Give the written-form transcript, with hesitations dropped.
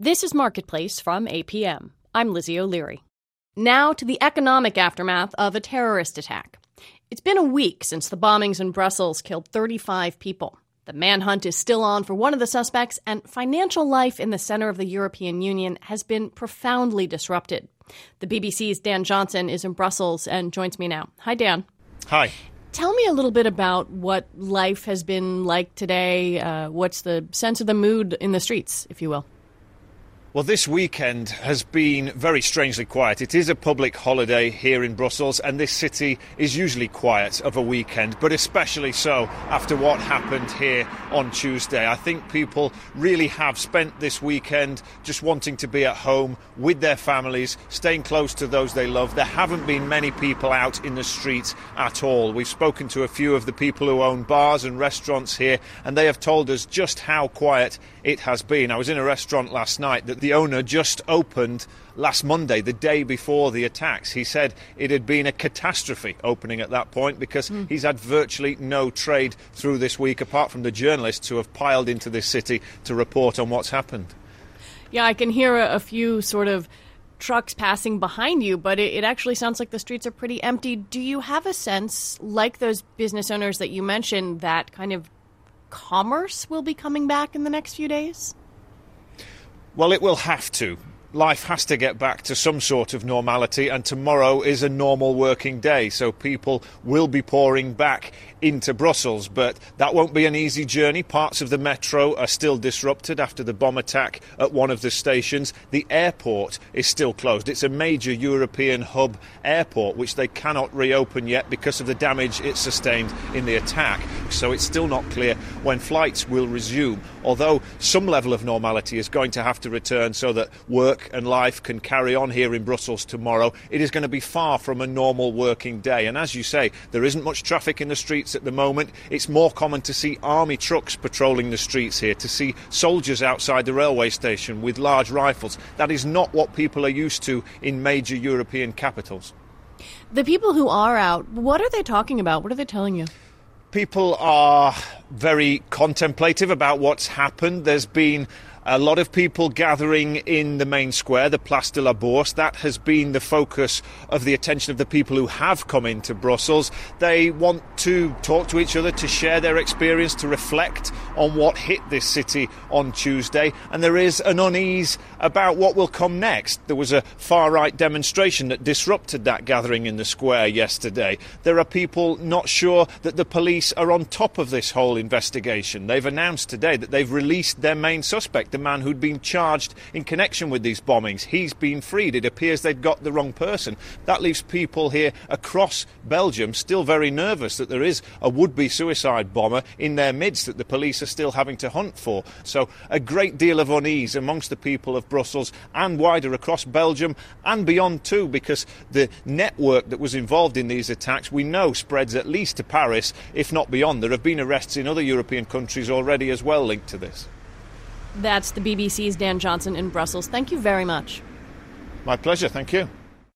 This is Marketplace from APM. I'm Lizzie O'Leary. Now to the economic aftermath of a terrorist attack. It's been a week since the bombings in Brussels killed 35 people. The manhunt is still on for one of the suspects, and financial life in the center of the European Union has been profoundly disrupted. The BBC's Dan Johnson is in Brussels and joins me now. Hi, Dan. Hi. Tell me a little bit about what life has been like today. What's the sense of the mood in the streets, if you will? Well, this weekend has been very strangely quiet. It is a public holiday here in Brussels, and this city is usually quiet of a weekend, but especially so after what happened here on Tuesday. I think people really have spent this weekend just wanting to be at home with their families, staying close to those they love. There haven't been many people out in the streets at all. We've spoken to a few of the people who own bars and restaurants here, and they have told us just how quiet it has been. I was in a restaurant last night that the owner just opened last Monday, the day before the attacks. He said it had been a catastrophe opening at that point because he's had virtually no trade through this week apart from the journalists who have piled into this city to report on what's happened. Yeah, I can hear a few sort of trucks passing behind you, but it actually sounds like the streets are pretty empty. Do you have a sense, like those business owners that you mentioned, that kind of commerce will be coming back in the next few days? Well, it will have to. Life has to get back to some sort of normality, and tomorrow is a normal working day, so people will be pouring back into Brussels, but that won't be an easy journey. Parts of the metro are still disrupted after the bomb attack at one of the stations. The airport is still closed. It's a major European hub airport, which they cannot reopen yet because of the damage it sustained in the attack, so it's still not clear when flights will resume, although some level of normality is going to have to return so that work and life can carry on here in Brussels tomorrow. It is going to be far from a normal working day, and as you say, there isn't much traffic in the streets at the moment. It's more common to see army trucks patrolling the streets here, to see soldiers outside the railway station with large rifles. That is not what people are used to in major European capitals. The people who are out, what are they talking about? What are they telling you? People are very contemplative about what's happened. There's been a lot of people gathering in the main square, the Place de la Bourse. That has been the focus of the attention of the people who have come into Brussels. They want to talk to each other, to share their experience, to reflect on what hit this city on Tuesday. And there is an unease about what will come next. There was a far-right demonstration that disrupted that gathering in the square yesterday. There are people not sure that the police are on top of this whole investigation. They've announced today that they've released their main suspect, the man who'd been charged in connection with these bombings. He's been freed. It appears they'd got the wrong person. That leaves people here across Belgium still very nervous that there is a would-be suicide bomber in their midst that the police are still having to hunt for. So a great deal of unease amongst the people of Brussels and wider across Belgium and beyond too, because the network that was involved in these attacks we know spreads at least to Paris, if not beyond. There have been arrests in other European countries already as well linked to this. That's the BBC's Dan Johnson in Brussels. Thank you very much. My pleasure. Thank you.